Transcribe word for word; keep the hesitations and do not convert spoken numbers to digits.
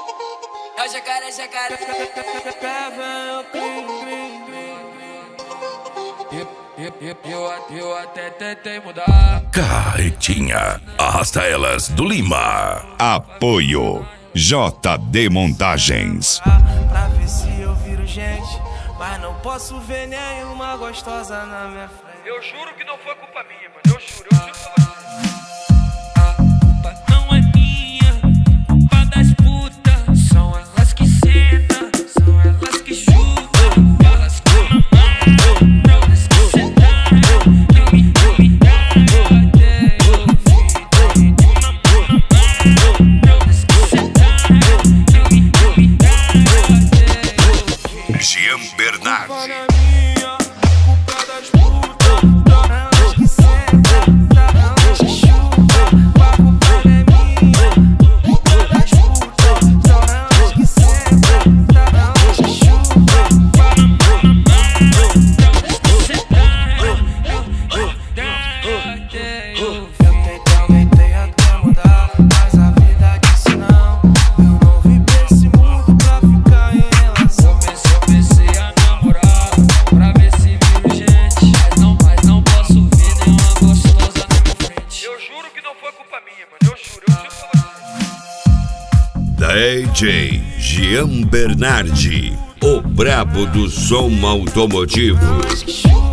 É o jacaré, jacaré. Eu até tentei mudar. Carretinha, arrasta elas do Lima. Apoio J D Montagens. Pra ver se eu viro gente, mas não posso ver nenhuma gostosa na minha frente. Eu juro que não foi culpa minha, mano. Eu juro, eu juro pra você. Jean Bernardi. D J Jean Bernardi, o brabo do som automotivo.